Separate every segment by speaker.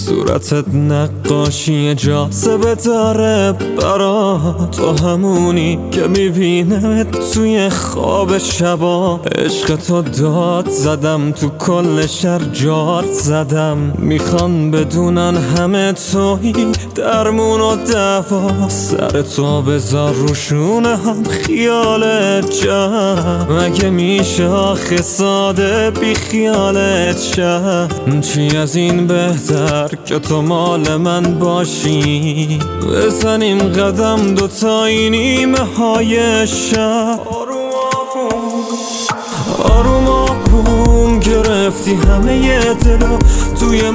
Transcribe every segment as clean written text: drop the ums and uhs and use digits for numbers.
Speaker 1: صورتت نقاشی جاذبه داره برا تو، همونی که میبینمت توی خواب شبا. عشق تو داد زدم تو کل شهر جارت زدم، میخوان بدونن همه تویی درمون و دوا. سر تو بذار روشونه هم خیالت جمع، مگه میشه آخه ساده بی خیالت شم؟ چی از این بهتر که تو مال من باشی، بزنیم قدم دوتایی نیمه های شب. آروم آروم گرفتی همه دلو توی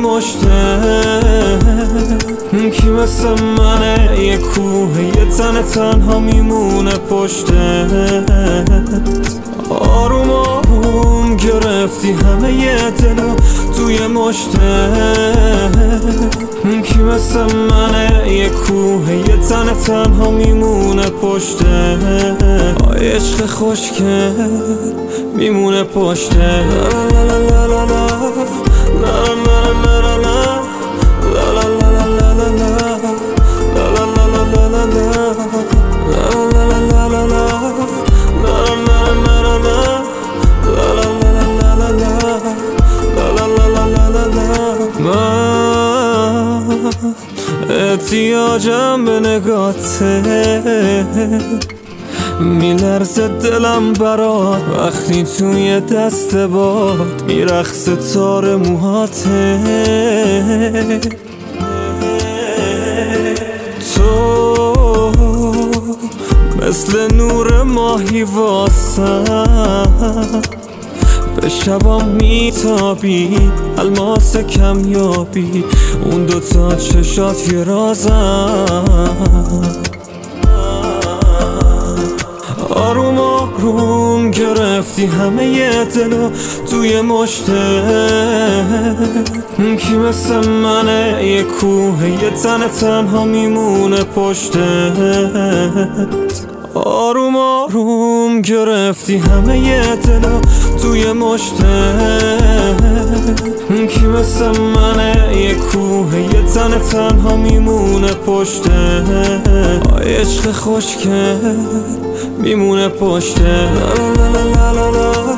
Speaker 1: مشتت، کی مثل منه یه کوه یه تن تنها میمونه پشتت. آروم آروم گرفتی همه دلو توی مشتت، کی مثل منه یه کوه یه تن تنها میمونه پشتت. عشق خوشگل میمونه پشتت. لا لا لا لا لا لا لا لا لا احتیاجم به نگاته، میلرزه دلم برات وقتی توی دست باد میرقصه تار موهاته. تو مثل نور ماهی واسم، به شبام میتابی الماس کمیابی، اون دوتا چشات یه رازم. آروم آروم گرفتی همه دلو توی مشتت، کی مثل منه یه کوه یه تن تنها میمونه پشتت. آروم آروم گرفتی همه دلو توی مشتت، کی مثل منه یه کوه یه تن تنها میمونه پشتت. عشق خوشگل میمونه پشتت. لا لا لا لا لا